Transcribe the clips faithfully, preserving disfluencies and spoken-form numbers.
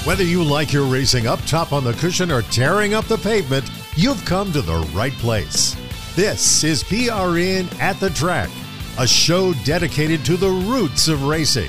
Whether you like your racing up top on the cushion or tearing up the pavement, you've come to the right place. This is P R N at the Track, a show dedicated to the roots of racing.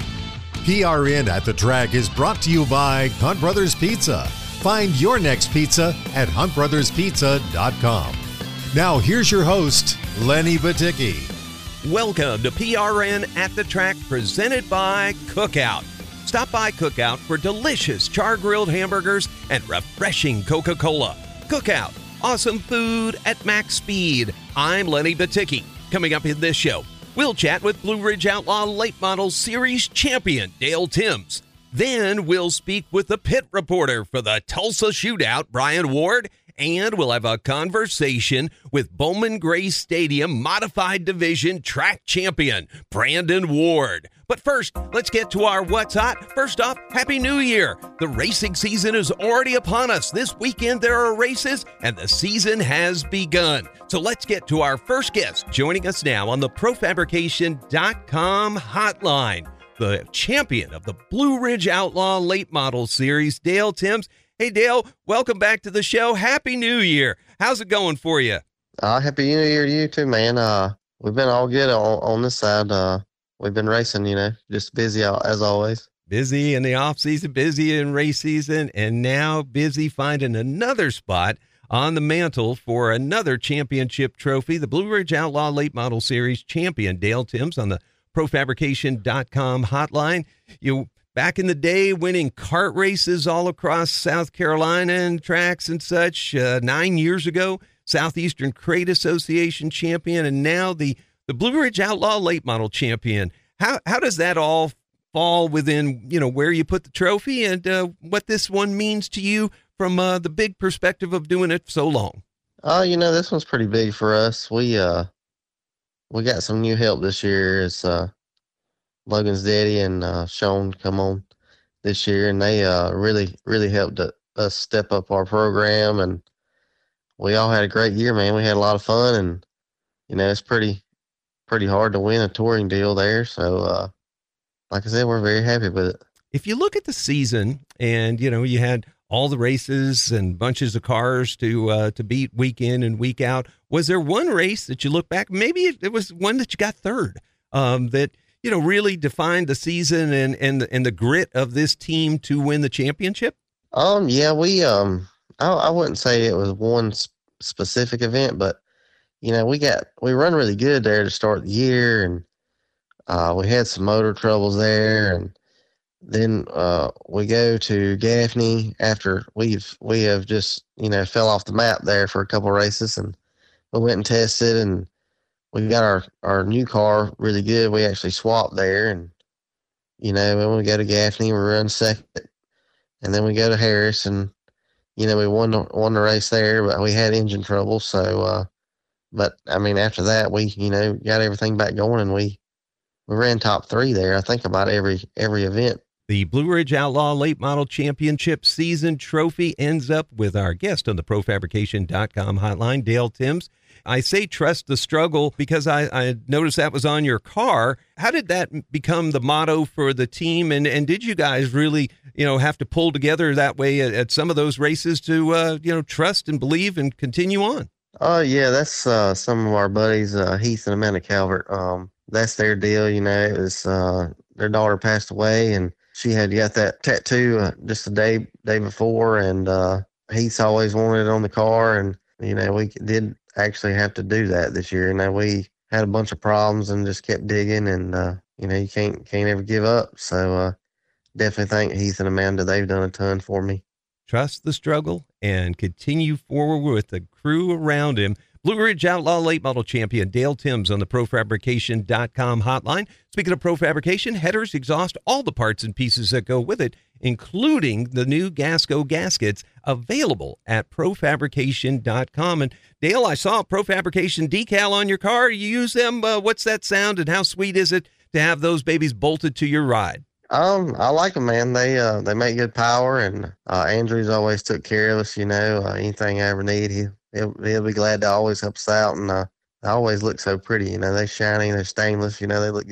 P R N at the Track is brought to you by Hunt Brothers Pizza. Find your next pizza at hunt brothers pizza dot com. Now here's your host, Lenny Baticki. Welcome to P R N at the Track, presented by Cookout. Stop by Cookout for delicious char-grilled hamburgers and refreshing Coca-Cola. Cookout, awesome food at max speed. I'm Lenny Baticki. Coming up in this show, we'll chat with Blue Ridge Outlaw Late Model Series champion Dale Timms. Then we'll speak with the pit reporter for the Tulsa Shootout, Brian Ward, and we'll have a conversation with Bowman Gray Stadium Modified Division track champion, Brandon Ward. But first, let's get to our What's Hot. First off, Happy New Year. The racing season is already upon us. This weekend there are races, and the season has begun. So let's get to our first guest, joining us now on the pro fabrication dot com hotline, the champion of the Blue Ridge Outlaw Late Model Series, Dale Timms. Hey, Dale, welcome back to the show. Happy New Year. How's it going for you? Uh, happy New Year to you too, man. Uh, we've been all good on, on this side. Uh, we've been racing, you know, just busy as always. Busy in the off season, busy in race season, and now busy finding another spot on the mantle for another championship trophy. The Blue Ridge Outlaw Late Model Series champion, Dale Timms, on the pro fabrication dot com hotline. You Back in the day, winning kart races all across South Carolina and tracks and such. Uh, nine years ago, Southeastern Crate Association champion, and now the, the Blue Ridge Outlaw Late Model champion. How how does that all fall within, you know, where you put the trophy and uh, what this one means to you from uh, the big perspective of doing it so long? Oh, uh, you know, this one's pretty big for us. We uh we got some new help this year. It's uh. Logan's daddy and uh, Sean come on this year, and they uh, really, really helped us step up our program, and we all had a great year, man. We had a lot of fun, and, you know, it's pretty, pretty hard to win a touring deal there. So, uh, like I said, we're very happy with it. If you look at the season and, you know, you had all the races and bunches of cars to uh, to beat week in and week out, was there one race that you look back, maybe it, it was one that you got third, um, that, you know, really defined the season and, and, and the grit of this team to win the championship? Um, yeah, we, um, I, I wouldn't say it was one sp- specific event, but, you know, we got, we run really good there to start the year, and, uh, we had some motor troubles there, and then, uh, we go to Gaffney after we've, we have just, you know, fell off the map there for a couple of races, and we went and tested, and we got our, our new car really good. We actually swapped there, and, you know, when we go to Gaffney, we run second, and then we go to Harris, and, you know, we won the, won the race there, but we had engine trouble. So, uh, but I mean, after that, we, you know, got everything back going, and we, we ran top three there, I think, about every, every event. The Blue Ridge Outlaw Late Model Championship season trophy ends up with our guest on the pro fabrication dot com hotline, Dale Timms. I say trust the struggle because I, I noticed that was on your car. How did that become the motto for the team? And, and did you guys really, you know, have to pull together that way at, at some of those races to, uh, you know, trust and believe and continue on? Oh, yeah, that's uh, some of our buddies, uh, Heath and Amanda Calvert. Um, that's their deal, you know. It was uh, their daughter passed away, and she had got that tattoo uh, just the day day before, and uh, Heath's always wanted it on the car, and, you know, we did actually have to do that this year. And now we had a bunch of problems and just kept digging, and uh you know, you can't can't ever give up. So uh definitely thank Heath and Amanda. They've done a ton for me. Trust the struggle and continue forward with the crew around him. Blue Ridge Outlaw Late Model champion Dale Timms on the pro fabrication dot com hotline. Speaking of pro fabrication, headers, exhaust, all the parts and pieces that go with it, including the new Gasco gaskets available at pro fabrication dot com. And Dale, I saw a Pro Fabrication decal on your car. You use them. Uh, what's that sound, and how sweet is it to have those babies bolted to your ride? Um, I like them, man. They uh they make good power, and uh, Andrew's always took care of us. You know, uh, anything I ever need, he he'll, he'll be glad to always help us out. And uh, they always look so pretty. You know, they're shiny, they're stainless. You know, they look good.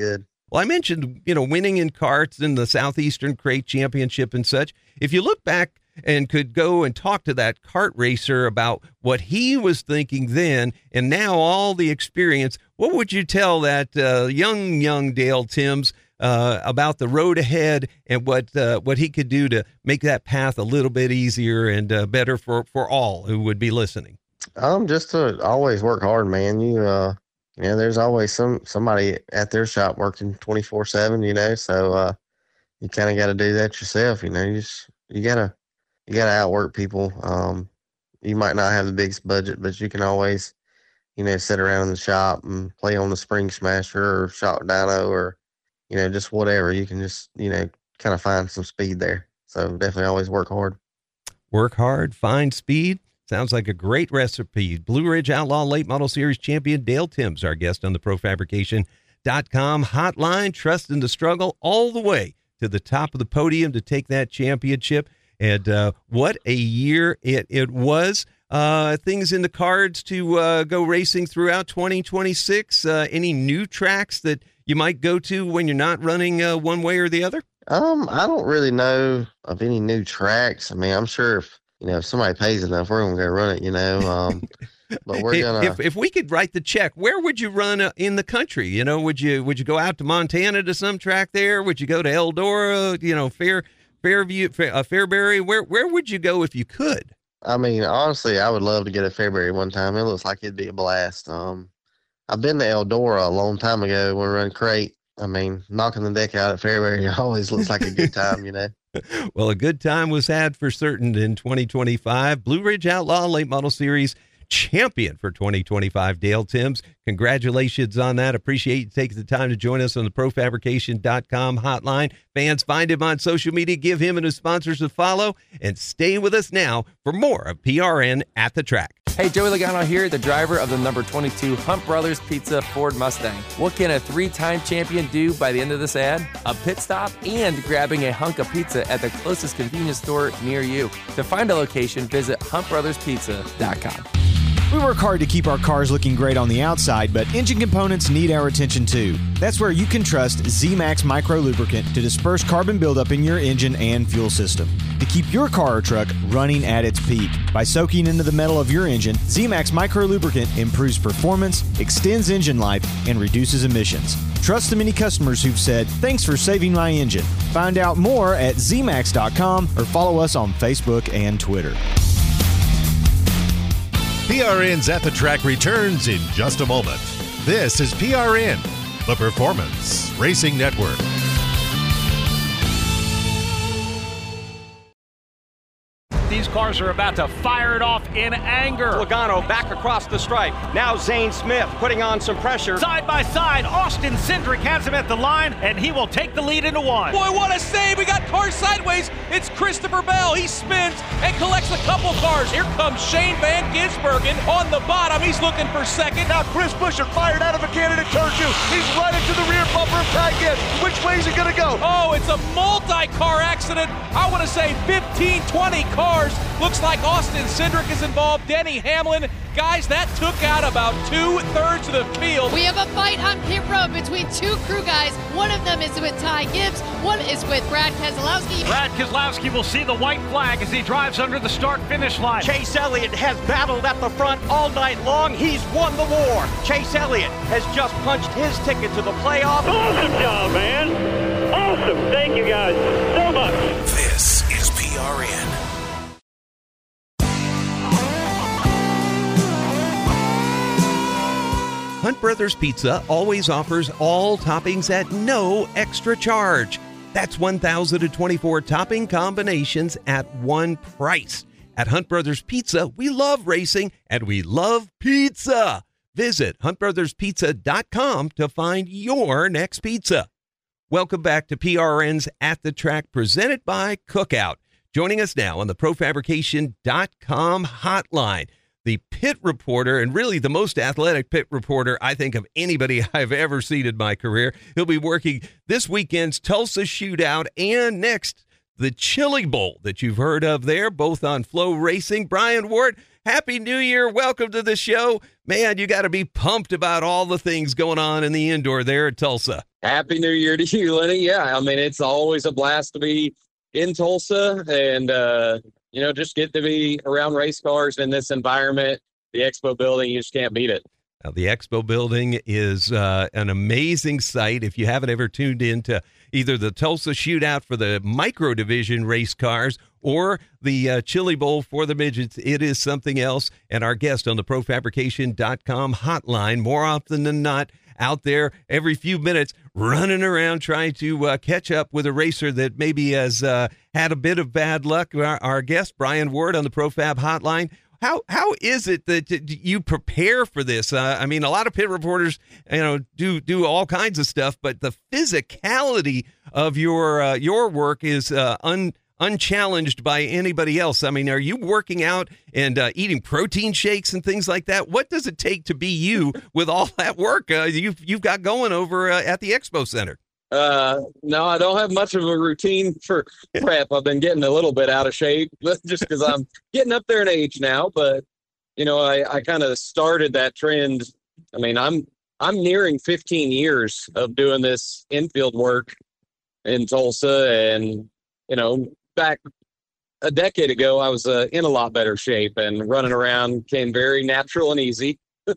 Well, I mentioned, you know, winning in karts in the Southeastern Crate Championship and such. If you look back and could go and talk to that kart racer about what he was thinking then and now all the experience, what would you tell that uh, young, young Dale Timms uh, about the road ahead and what uh, what he could do to make that path a little bit easier and uh, better for, for all who would be listening? Um, just to always work hard, man. You, uh, you know, there's always some somebody at their shop working twenty-four seven, you know, so uh, you kind of got to do that yourself, you know. You just, you got to, You got to outwork people. Um, you might not have the biggest budget, but you can always, you know, sit around in the shop and play on the Spring Smasher or Shock Dyno or, you know, just whatever. You can just, you know, kind of find some speed there. So definitely always work hard. Work hard, find speed. Sounds like a great recipe. Blue Ridge Outlaw Late Model Series champion Dale Timms, our guest on the Pro Fabrication dot com hotline. Trust in the struggle all the way to the top of the podium to take that championship. And uh, what a year it, it was. Uh, things in the cards to uh, go racing throughout twenty twenty-six. Uh, any new tracks that you might go to when you're not running uh, one way or the other? Um, I don't really know of any new tracks. I mean, I'm sure if, you know, if somebody pays enough, we're going to go run it, you know. Um, but we're going to. If, if we could write the check, where would you run uh, in the country? You know, would you would you go out to Montana to some track there? Would you go to Eldora, you know, Fair? Fairview, uh, Fairbury, where where would you go if you could? I mean, honestly, I would love to get a Fairbury one time. It looks like it'd be a blast. Um, I've been to Eldora a long time ago when we run crate. I mean, knocking the deck out at Fairbury always looks like a good time, you know. Well, a good time was had for certain in twenty twenty-five. Blue Ridge Outlaw Late Model Series champion for twenty twenty-five, Dale Timms. Congratulations on that. Appreciate you taking the time to join us on the Pro Fabrication dot com hotline. Fans, find him on social media, give him and his sponsors a follow, and stay with us now for more of P R N at the Track. Hey, Joey Logano here, the driver of the number twenty-two Hunt Brothers Pizza Ford Mustang. What can a three-time champion do by the end of this ad? A pit stop and grabbing a hunk of pizza at the closest convenience store near you. To find a location, visit hunt brothers pizza dot com. We work hard to keep our cars looking great on the outside, but engine components need our attention too. That's where you can trust Z-Max Micro Lubricant to disperse carbon buildup in your engine and fuel system to keep your car or truck running at its peak. By soaking into the metal of your engine, Z-Max Micro Lubricant improves performance, extends engine life, and reduces emissions. Trust the many customers who've said, "Thanks for saving my engine." Find out more at Z max dot com or follow us on Facebook and Twitter. P R N's At the Track returns in just a moment. This is P R N, the Performance Racing Network. These cars are about to fire it off in anger. Logano back across the stripe. Now Zane Smith putting on some pressure. Side by side, Austin Cindric has him at the line, and he will take the lead into one. Boy, what a save. We got cars sideways. It's Christopher Bell. He spins and collects a couple cars. Here comes Shane Van Gisbergen on the bottom. He's looking for second. Now Chris Buescher fired out of a cannon at turn two. He's right into the rear bumper of Ty Gibbs. Which way is he going to go? Oh, it's a multi-car accident. I want to say fifteen, twenty cars. Looks like Austin Cindric is involved. Denny Hamlin. Guys, that took out about two-thirds of the field. We have a fight on pit road between two crew guys. One of them is with Ty Gibbs. One is with Brad Keselowski. Brad Keselowski will see the white flag as he drives under the start-finish line. Chase Elliott has battled at the front all night long. He's won the war. Chase Elliott has just punched his ticket to the playoff. Awesome job, man. Awesome. Thank you guys so much. This is P R N. Hunt Brothers Pizza always offers all toppings at no extra charge. That's one thousand twenty-four topping combinations at one price. At Hunt Brothers Pizza, we love racing and we love pizza. Visit hunt brothers pizza dot com to find your next pizza. Welcome back to P R N's At the Track, presented by Cookout. Joining us now on the Pro Fabrication dot com hotline, the pit reporter, and really the most athletic pit reporter, I think, of anybody I've ever seen in my career. He'll be working this weekend's Tulsa Shootout and next, the Chili Bowl that you've heard of there, both on Flow Racing. Brian Ward, Happy New Year. Welcome to the show. Man, you got to be pumped about all the things going on in the indoor there at Tulsa. Happy New Year to you, Lenny. Yeah, I mean, it's always a blast to be in Tulsa and, uh, you know, just get to be around race cars in this environment. The Expo building, you just can't beat it. Now, the Expo building is uh, an amazing sight. If you haven't ever tuned into either the Tulsa Shootout for the micro division race cars or the uh, Chili Bowl for the midgets, it is something else. And our guest on the pro fabrication dot com hotline, more often than not, out there every few minutes running around trying to uh, catch up with a racer that maybe has uh, had a bit of bad luck. Our, our guest, Brian Ward on the ProFab hotline. How how is it that you prepare for this? Uh, I mean, a lot of pit reporters, you know, do do all kinds of stuff, but the physicality of your uh, your work is uh, un, unchallenged by anybody else. I mean, are you working out and uh, eating protein shakes and things like that? What does it take to be you with all that work uh, you've you've got going over uh, at the Expo Center? Uh, no, I don't have much of a routine for prep. I've been getting a little bit out of shape just because I'm getting up there in age now. But, you know, I, I kind of started that trend. I mean, I'm I'm nearing fifteen years of doing this infield work in Tulsa. And, you know, back a decade ago, I was uh, in a lot better shape and running around came very natural and easy.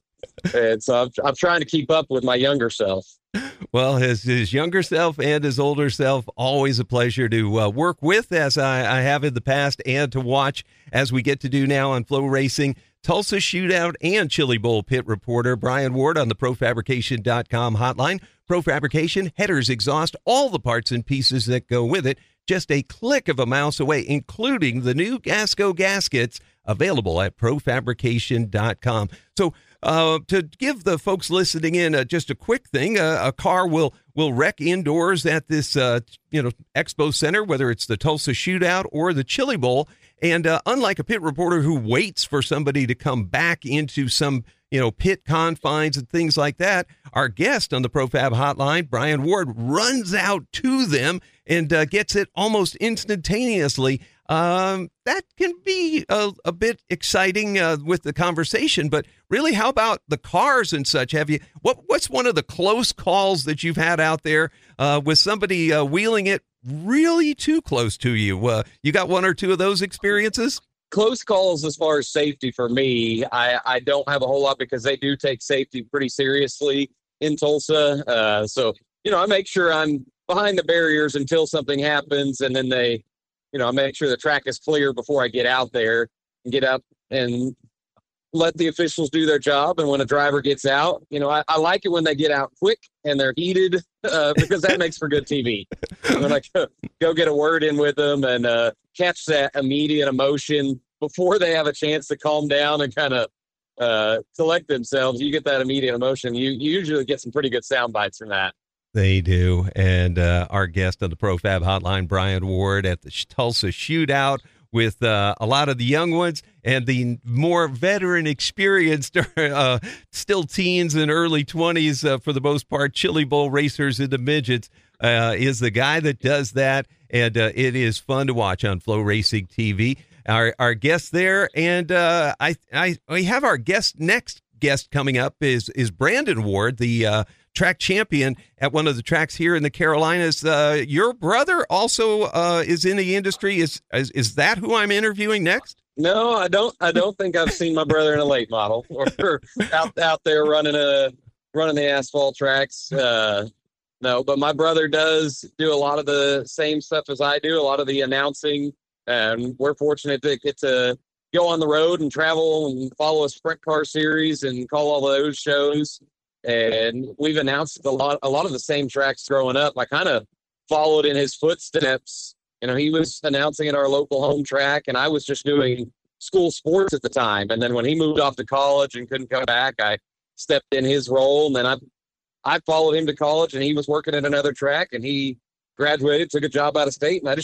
And so I'm, I'm trying to keep up with my younger self. Well, his, his younger self and his older self, always a pleasure to uh, work with, as I, I have in the past, and to watch as we get to do now on Flow Racing. Tulsa Shootout and Chili Bowl pit reporter Brian Ward on the pro fabrication dot com hotline. Pro Fabrication, headers, exhaust, all the parts and pieces that go with it, just a click of a mouse away, including the new Gasco gaskets available at pro fabrication dot com. So, Uh, to give the folks listening in uh, just a quick thing, uh, a car will will wreck indoors at this uh, you know Expo Center, whether it's the Tulsa Shootout or the Chili Bowl. And uh, unlike a pit reporter who waits for somebody to come back into some you know pit confines and things like that, our guest on the ProFab Hotline, Brian Ward, runs out to them and uh, gets it almost instantaneously. Um, that can be a, a bit exciting uh, with the conversation, but really, how about the cars and such? Have you what? What's one of the close calls that you've had out there uh, with somebody uh, wheeling it really too close to you? Uh, you got one or two of those experiences? Close calls as far as safety for me, I, I don't have a whole lot because they do take safety pretty seriously in Tulsa. Uh, so, you know, I make sure I'm behind the barriers until something happens, and then they, you know, I make sure the track is clear before I get out there and get up and let the officials do their job. And when a driver gets out, you know, I, I like it when they get out quick and they're heated uh, because that makes for good T V. When I go, go get a word in with them and uh, catch that immediate emotion before they have a chance to calm down and kind of uh, collect themselves. You get that immediate emotion. You, you usually get some pretty good sound bites from that. They do. And uh, our guest on the ProFab Hotline, Brian Ward, at the Tulsa Shootout with uh, a lot of the young ones and the more veteran experienced, uh, still teens and early twenties uh, for the most part, Chili Bowl racers in the midgets, uh, is the guy that does that. And uh, it is fun to watch on Flow Racing T V. Our our guest there, and uh, I I we have our guest next guest coming up is is Brandon Ward, the uh, track champion at one of the tracks here in the Carolinas. Uh, your brother also uh, is in the industry. Is, is is that who I'm interviewing next? No, I don't. I don't think I've seen my brother in a late model or out out there running a running the asphalt tracks. Uh, no, but my brother does do a lot of the same stuff as I do. A lot of the announcing, and we're fortunate to get to go on the road and travel and follow a sprint car series and call all those shows. And we've announced a lot, a lot of the same tracks growing up. I kind of followed in his footsteps. You know, he was announcing at our local home track, and I was just doing school sports at the time. And then when he moved off to college and couldn't come back, I stepped in his role. And then I, I followed him to college, and he was working at another track, and he graduated, took a job out of state, and I just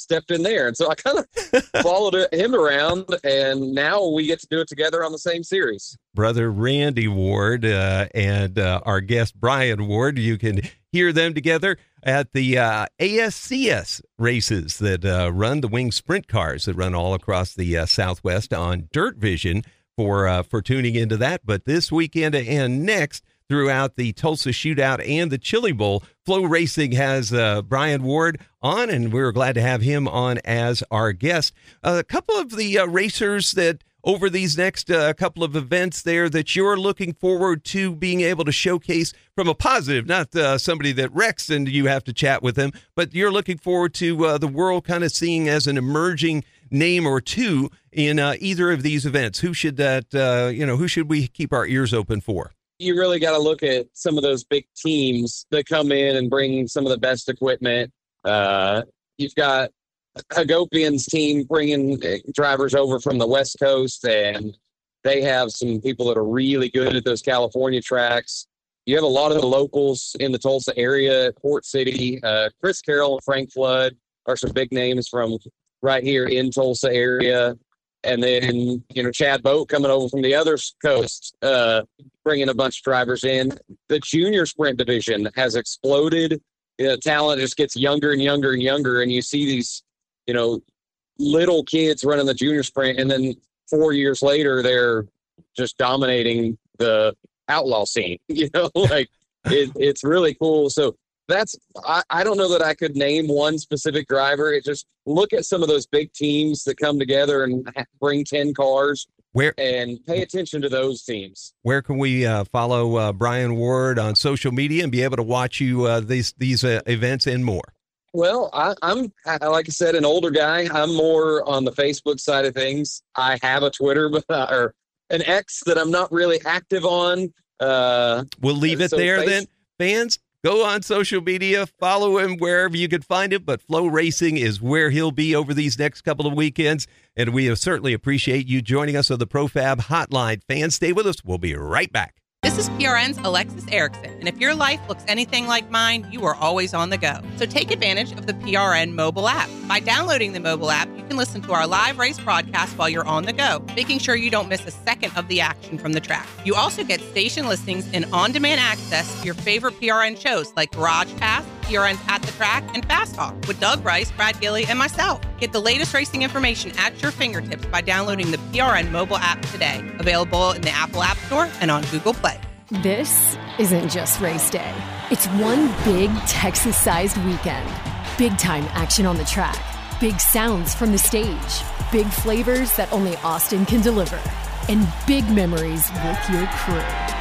stepped in there. And so I kind of followed him around, and now we get to do it together on the same series. Brother Randy Ward uh, and uh, our guest Brian Ward, you can hear them together at the uh, A S C S races that uh, run the wing sprint cars that run all across the uh, Southwest on Dirt Vision for, uh, for tuning into that. But this weekend and next, throughout the Tulsa Shootout and the Chili Bowl, Flow Racing has uh, Brian Ward on, and we're glad to have him on as our guest. Uh, a couple of the uh, racers that over these next uh, couple of events there that you're looking forward to being able to showcase from a positive, not uh, somebody that wrecks and you have to chat with them, but you're looking forward to uh, the world kind of seeing as an emerging name or two in uh, either of these events. Who should that, uh, you know, who should we keep our ears open for? You really got to look at some of those big teams that come in and bring some of the best equipment. Uh, you've got Hagopian's team bringing drivers over from the West Coast, and they have some people that are really good at those California tracks. You have a lot of the locals in the Tulsa area, Port City. Uh, Chris Carroll and Frank Flood are some big names from right here in Tulsa area. And then, you know, Chad Boat coming over from the other coast, uh, bringing a bunch of drivers in. The junior sprint division has exploded. You know, talent just gets younger and younger and younger. And you see these, you know, little kids running the junior sprint. And then four years later, they're just dominating the outlaw scene. You know, like it, it's really cool. So that's, I, I don't know that I could name one specific driver. It just look at some of those big teams that come together and bring ten cars where and pay attention to those teams. Where can we uh, follow uh, Brian Ward on social media and be able to watch you uh, these, these uh, events and more? Well, I, I'm, like I said, an older guy. I'm more on the Facebook side of things. I have a Twitter but, uh, or an X that I'm not really active on. Uh, we'll leave it so there face- then. Fans, go on social media, follow him wherever you can find him, but Flow Racing is where he'll be over these next couple of weekends, and we certainly appreciate you joining us on the ProFab Hotline. Fans, stay with us. We'll be right back. This is P R N's Alexis Erickson, and if your life looks anything like mine, you are always on the go. So take advantage of the P R N mobile app. By downloading the mobile app, you can listen to our live race broadcast while you're on the go, making sure you don't miss a second of the action from the track. You also get station listings and on-demand access to your favorite P R N shows like Garage Pass, P R N's At the Track, and Fast Talk with Doug Rice, Brad Gilley, and myself. Get the latest racing information at your fingertips by downloading the P R N mobile app today. Available in the Apple App Store and on Google Play. This isn't just race day. It's one big Texas-sized weekend. Big-time action on the track. Big sounds from the stage. Big flavors that only Austin can deliver. And big memories with your crew.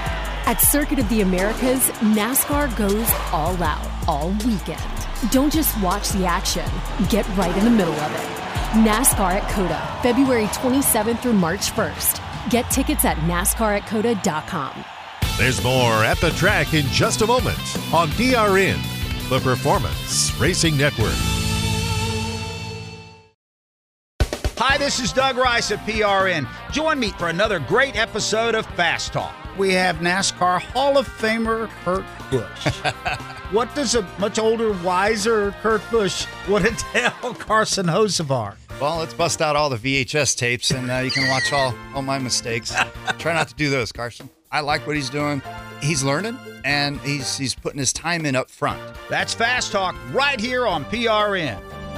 At Circuit of the Americas, NASCAR goes all out all weekend. Don't just watch the action. Get right in the middle of it. NASCAR at COTA, February twenty-seventh through March first. Get tickets at NASCAR at COTA dot com. There's more At the Track in just a moment on P R N, the Performance Racing Network. Hi, this is Doug Rice at P R N. Join me for another great episode of Fast Talk. We have NASCAR Hall of Famer Kurt Busch. What does a much older, wiser Kurt Busch want to tell Carson Hocevar? Well, let's bust out all the V H S tapes, and uh, you can watch all, all my mistakes. Try not to do those, Carson. I like what he's doing. He's learning, and he's he's putting his time in up front. That's Fast Talk right here on P R N.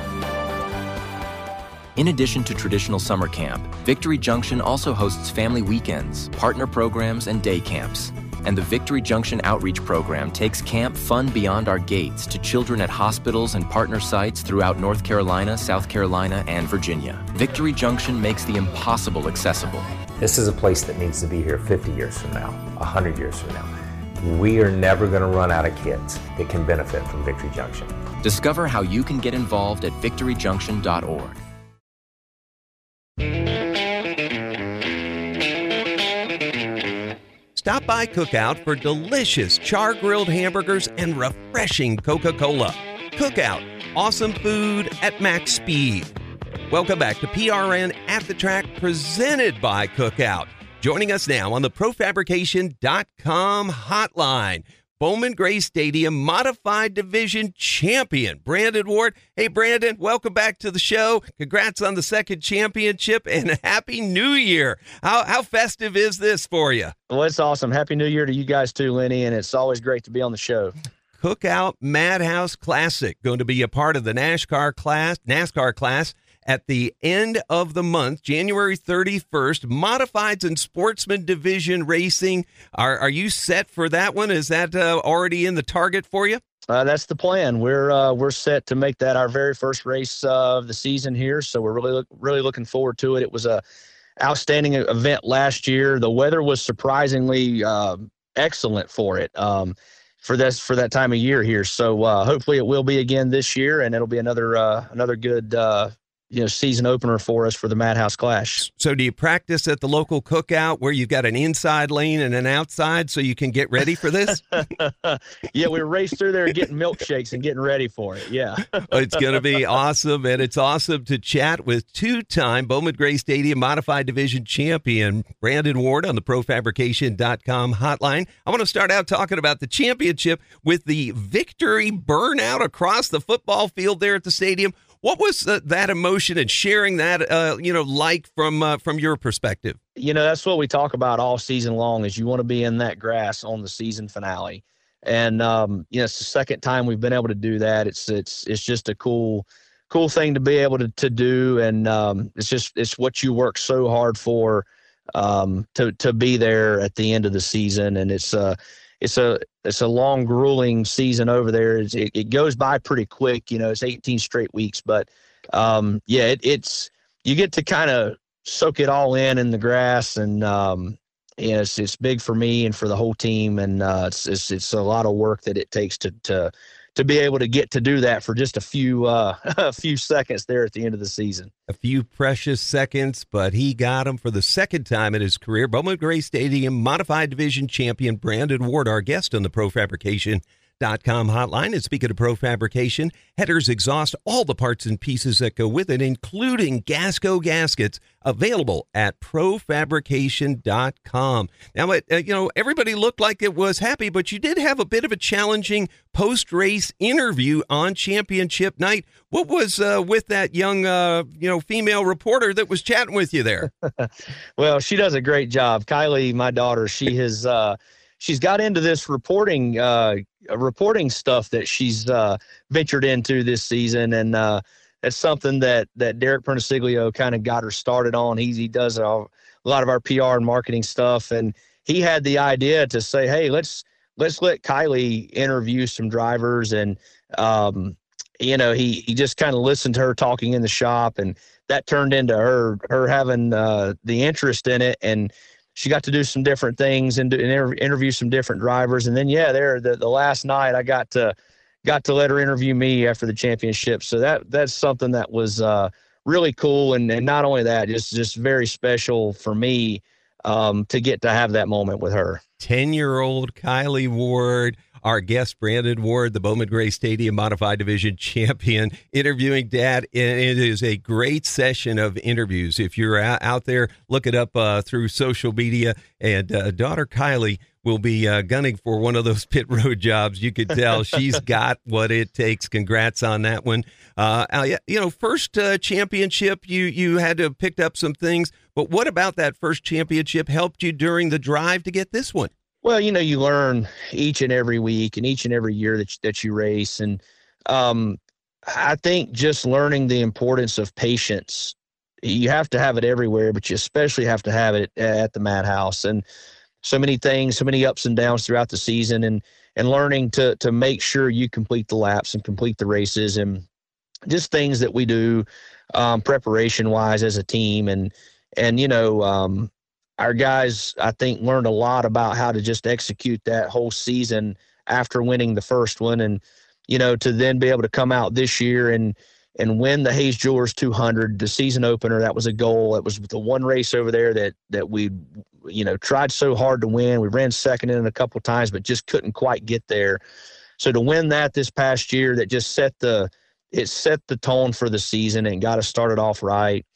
In addition to traditional summer camp, Victory Junction also hosts family weekends, partner programs, and day camps. And the Victory Junction Outreach Program takes camp fun beyond our gates to children at hospitals and partner sites throughout North Carolina, South Carolina, and Virginia. Victory Junction makes the impossible accessible. This is a place that needs to be here fifty years from now, one hundred years from now. We are never going to run out of kids that can benefit from Victory Junction. Discover how you can get involved at victory junction dot org. Stop by Cookout for delicious char-grilled hamburgers and refreshing Coca-Cola. Cookout, awesome food at max speed. Welcome back to P R N At the Track, presented by Cookout. Joining us now on the pro fabrication dot com hotline, Bowman Gray Stadium Modified Division champion, Brandon Ward. Hey, Brandon, welcome back to the show. Congrats on the second championship, and a Happy New Year. How, how festive is this for you? Well, it's awesome. Happy New Year to you guys too, Lenny, and it's always great to be on the show. Cookout Madhouse Classic, going to be a part of the NASCAR class, NASCAR class at the end of the month, January thirty-first. Modifieds and Sportsman Division Racing. Are are you set for that one? Is that uh, already in the target for you? Uh, that's the plan. We're uh, we're set to make that our very first race uh, of the season here, so we're really look, really looking forward to it. It was a outstanding event last year. The weather was surprisingly uh, excellent for it. Um, for this for that time of year here. So uh, hopefully it will be again this year, and it'll be another uh, another good uh, you know season opener for us for the Madhouse Clash. So do you practice at the local cookout where you've got an inside lane and an outside so you can get ready for this? Yeah, we race through there getting milkshakes and getting ready for it. Yeah. It's going to be awesome, and it's awesome to chat with two-time Bowman Gray Stadium Modified Division champion Brandon Ward on the pro fabrication dot com hotline. I want to start out talking about the championship with the victory burnout across the football field there at the stadium. What was uh, that emotion and sharing that, uh, you know, like from uh, from your perspective? You know, that's what we talk about all season long is you want to be in that grass on the season finale. And, um, you know, it's the second time we've been able to do that. It's it's it's just a cool, cool thing to be able to, to do. And um, it's just it's what you work so hard for um, to to be there at the end of the season. And it's uh, it's a it's a long, grueling season over there. It's, it, it goes by pretty quick. You know, it's eighteen straight weeks. But, um, yeah, it, it's you get to kind of soak it all in in the grass. And, um, you know, it's, it's big for me and for the whole team. And uh, it's, it's it's a lot of work that it takes to to to be able to get to do that for just a few uh, a few seconds there at the end of the season. A few precious seconds, but he got them for the second time in his career. Bowman Gray Stadium Modified Division champion Brandon Ward, our guest on the pro fabrication dot com hotline. And speaking of pro fabrication, Headers exhaust all the parts and pieces that go with it, including Gasco gaskets, available at pro fabrication dot com. Now, it, uh, you know, everybody looked like it was happy, but you did have a bit of a challenging post-race interview on championship night. What was uh, with that young, uh, you know, female reporter that was chatting with you there? Well, she does a great job. Kylie, my daughter, she has uh, she's got into this reporting uh, reporting stuff that she's uh, ventured into this season, and uh, that's something that that Derek Perniciglio kind of got her started on. He he does a, a lot of our P R and marketing stuff, and he had the idea to say, "Hey, let's let's let Kylie interview some drivers," and um, you know, he he just kind of listened to her talking in the shop, and that turned into her her having uh, the interest in it, and she got to do some different things and, and inter- interview some different drivers. And then, yeah, there the, the last night I got to got to let her interview me after the championship. So that that's something that was uh, really cool. And, and not only that, just just very special for me um, to get to have that moment with her. ten-year-old Kylie Ward, our guest Brandon Ward, the Bowman Gray Stadium Modified Division champion, interviewing Dad. And it is a great session of interviews. If you're out there, look it up uh, through social media. And uh, daughter Kylie will be uh, gunning for one of those pit road jobs. You could tell she's got what it takes. Congrats on that one. Uh, you know, first uh, championship, you you had to have picked up some things. But what about that first championship helped you during the drive to get this one? Well, you know, you learn each and every week and each and every year that you, that you race. And um, I think just learning the importance of patience, you have to have it everywhere, but you especially have to have it at the Madhouse. And so many things, so many ups and downs throughout the season, and, and learning to, to make sure you complete the laps and complete the races, and just things that we do um, preparation wise as a team. And, and, you know, um, our guys, I think, learned a lot about how to just execute that whole season after winning the first one. And, you know, to then be able to come out this year and, and win the Hayes Jewelers two hundred, the season opener, that was a goal. It was the one race over there that, that we, you know, tried so hard to win. We ran second in it a couple of times, but just couldn't quite get there. So to win that this past year, that just set the, it set the tone for the season and got us started off right.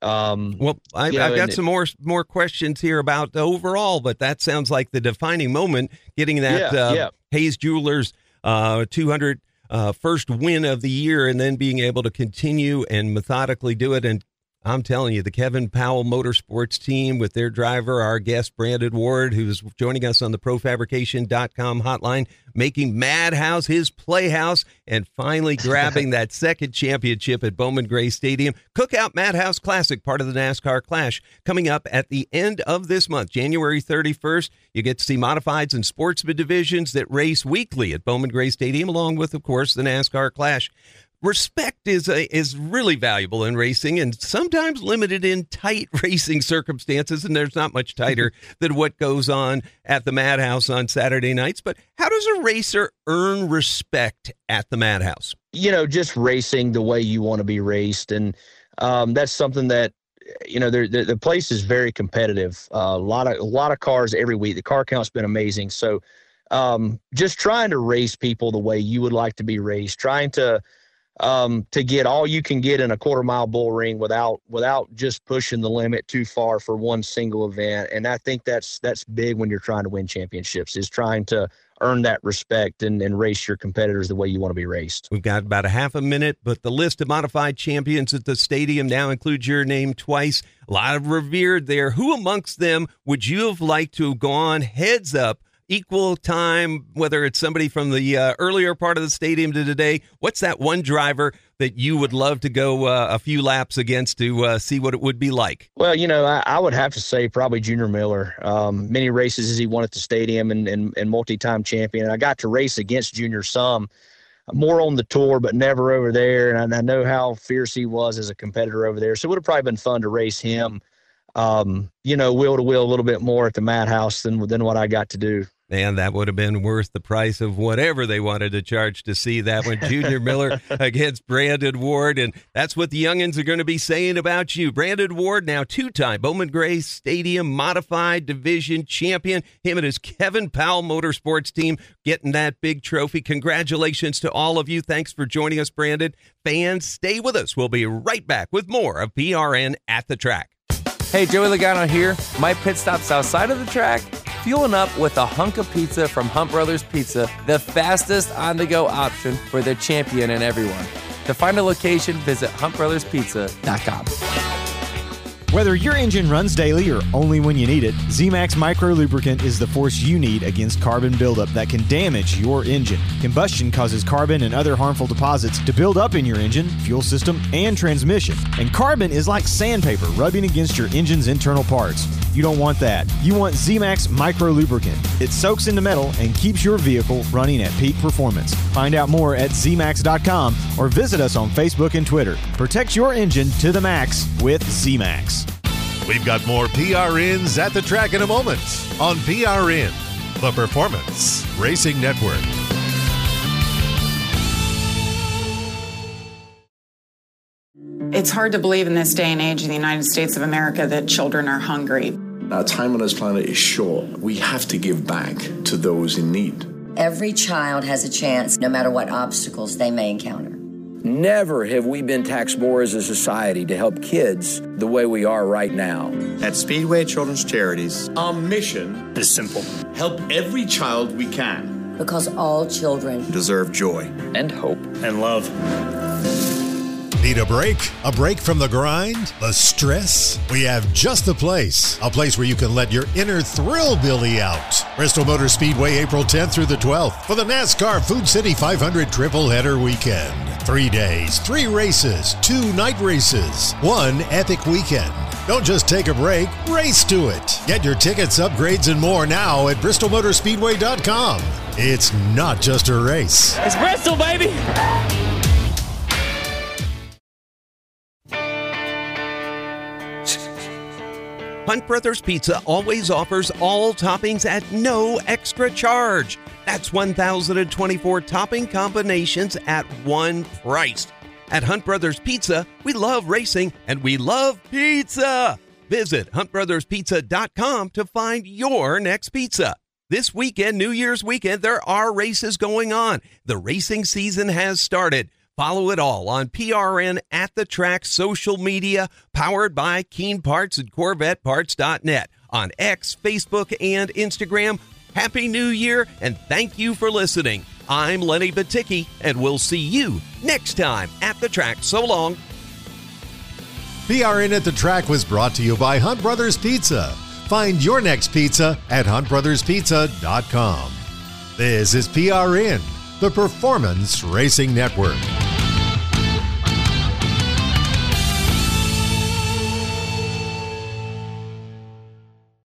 Um, well, I, you know, I've got it, some more more questions here about the overall, but that sounds like the defining moment, getting that yeah, uh, yeah. Hayes Jewelers uh, two hundred uh, first win of the year, and then being able to continue and methodically do it. And I'm telling you, the Kevin Powell Motorsports team with their driver, our guest, Brandon Ward, who's joining us on the pro fabrication dot com hotline, making Madhouse his playhouse and finally grabbing that second championship at Bowman Gray Stadium. Cookout Madhouse Classic, part of the NASCAR Clash, coming up at the end of this month, January thirty-first. You get to see modifieds and sportsman divisions that race weekly at Bowman Gray Stadium, along with, of course, the NASCAR Clash. Respect is a, is really valuable in racing and sometimes limited in tight racing circumstances, and there's not much tighter than what goes on at the Madhouse on Saturday nights. But how does a racer earn respect at the Madhouse? You know, just racing the way you want to be raced, and um, that's something that, you know, the, the place is very competitive. Uh, a lot of a lot of cars every week. The car count's been amazing. So um, just trying to race people the way you would like to be raced, trying to um, to get all you can get in a quarter mile bull ring without, without just pushing the limit too far for one single event. And I think that's, that's big when you're trying to win championships, is trying to earn that respect and, and race your competitors the way you want to be raced. We've got about a half a minute, but the list of modified champions at the stadium now includes your name twice. A lot of revered there. Who amongst them would you have liked to have gone heads up, equal time, whether it's somebody from the uh, earlier part of the stadium to today? What's that one driver that you would love to go uh, a few laps against to uh, see what it would be like? Well, you know, I, I would have to say probably Junior Miller. Um, many races as he won at the stadium and, and, and multi-time champion. And I got to race against Junior some, more on the tour, but never over there. And I, I know how fierce he was as a competitor over there. So it would have probably been fun to race him, um, you know, wheel to wheel a little bit more at the Madhouse than, than what I got to do. And that would have been worth the price of whatever they wanted to charge to see that one. Junior Miller against Brandon Ward. And that's what the youngins are going to be saying about you. Brandon Ward, now two-time Bowman Gray Stadium Modified Division champion. Him and his Kevin Powell Motorsports team getting that big trophy. Congratulations to all of you. Thanks for joining us, Brandon. Fans, stay with us. We'll be right back with more of P R N at the Track. Hey, Joey Logano here. My pit stop's outside of the track, fueling up with a hunk of pizza from Hunt Brothers Pizza, the fastest on-the-go option for the champion and everyone. To find a location, visit hunt brothers pizza dot com. Whether your engine runs daily or only when you need it, Z-Max Micro Lubricant is the force you need against carbon buildup that can damage your engine. Combustion causes carbon and other harmful deposits to build up in your engine, fuel system, and transmission. And carbon is like sandpaper rubbing against your engine's internal parts. You don't want that. You want Z-Max Micro Lubricant. It soaks into metal and keeps your vehicle running at peak performance. Find out more at Z max dot com or visit us on Facebook and Twitter. Protect your engine to the max with Z-Max. We've got more P R Ns at the track in a moment on P R N, the Performance Racing Network. It's hard to believe in this day and age in the United States of America that children are hungry. Our time on this planet is short. We have to give back to those in need. Every child has a chance, no matter what obstacles they may encounter. Never have we been taxed more as a society to help kids the way we are right now. At Speedway Children's Charities, our mission is simple. Help every child we can. Because all children deserve joy and hope and love. Need a break? A break from the grind? The stress? We have just the place. A place where you can let your inner thrill-billy out. Bristol Motor Speedway, April tenth through the twelfth for the NASCAR Food City five hundred Triple Header Weekend. Three days, three races, two night races, one epic weekend. Don't just take a break, race to it. Get your tickets, upgrades, and more now at bristol motor speedway dot com. It's not just a race. It's Bristol, baby! Hunt Brothers Pizza always offers all toppings at no extra charge. That's one thousand twenty-four topping combinations at one price. At Hunt Brothers Pizza, we love racing and we love pizza. Visit hunt brothers pizza dot com to find your next pizza. This weekend, New Year's weekend, there are races going on. The racing season has started. Follow it all on P R N At The Track social media, powered by Keen Parts and Corvette Parts dot net on X, Facebook, and Instagram. Happy New Year, and thank you for listening. I'm Lenny Baticki, and we'll see you next time at the track. So long. P R N At The Track was brought to you by Hunt Brothers Pizza. Find your next pizza at hunt brothers pizza dot com. This is P R N, the Performance Racing Network.